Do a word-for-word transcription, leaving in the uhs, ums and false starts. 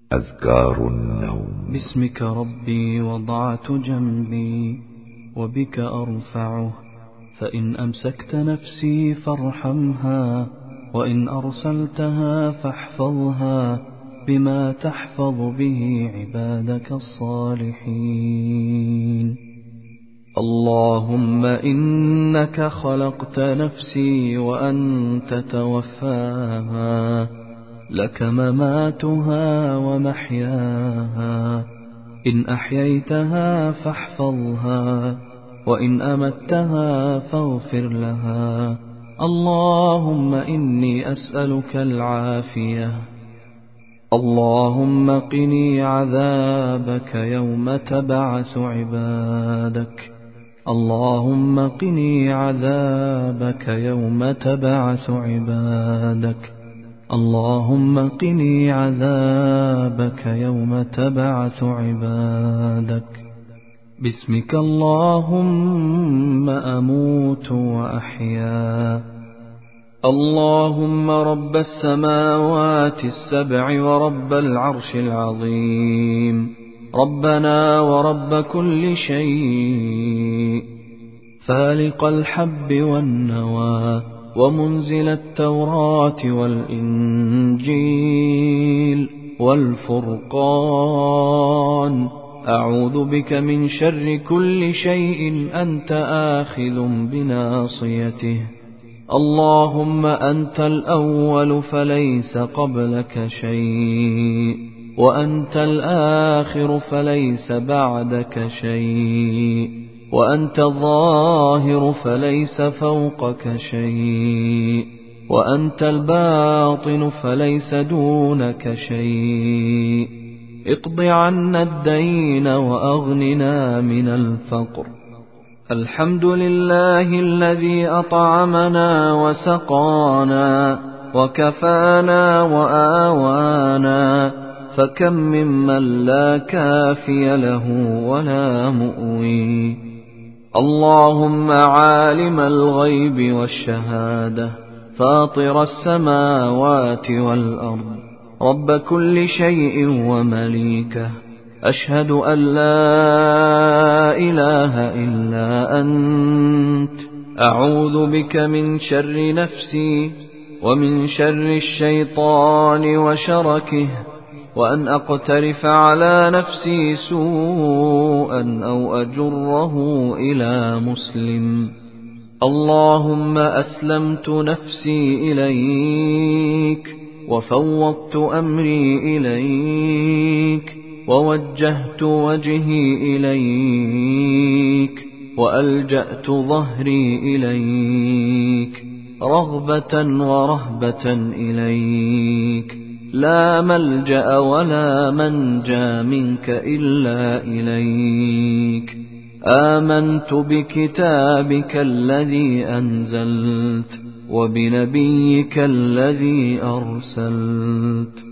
أذكار النوم. باسمك ربي وضعت جنبي وبك أرفعه، فإن أمسكت نفسي فارحمها، وإن أرسلتها فاحفظها بما تحفظ به عبادك الصالحين. اللهم إنك خلقت نفسي وأنت توفاها، لك مماتها ومحياها، إن أحييتها فاحفظها، وإن أمتها فاغفر لها. اللهم إني أسألك العافية. اللهم قني عذابك يوم تبعث عبادك. اللهم قني عذابك يوم تبعث عبادك. اللهم قني عذابك يوم تبعث عبادك. باسمك اللهم أموت وأحيا. اللهم رب السماوات السبع ورب العرش العظيم، ربنا ورب كل شيء، فالق الحب والنوى، ومنزل التوراة والإنجيل والفرقان، أعوذ بك من شر كل شيء أنت آخذ بناصيته. اللهم أنت الأول فليس قبلك شيء، وأنت الآخر فليس بعدك شيء، وأنت الظاهر فليس فوقك شيء، وأنت الباطن فليس دونك شيء. اقض عنا الدين وأغننا من الفقر. الحمد لله الذي أطعمنا وسقانا وكفانا وآوانا، فكم ممن لا كافي له ولا مؤوي. اللهم عالم الغيب والشهادة، فاطر السماوات والأرض، رب كل شيء ومليكه، أشهد أن لا إله إلا أنت، أعوذ بك من شر نفسي ومن شر الشيطان وشركه، وأن أقترف على نفسي سوءا أو أجره إلى مسلم. اللهم أسلمت نفسي إليك، وفوضت أمري إليك، ووجهت وجهي إليك، وألجأت ظهري إليك، رغبة ورهبة إليك، لا ملجأ ولا منجى منك إلا إليك. آمنت بكتابك الذي أنزلت، وبنبيك الذي أرسلت،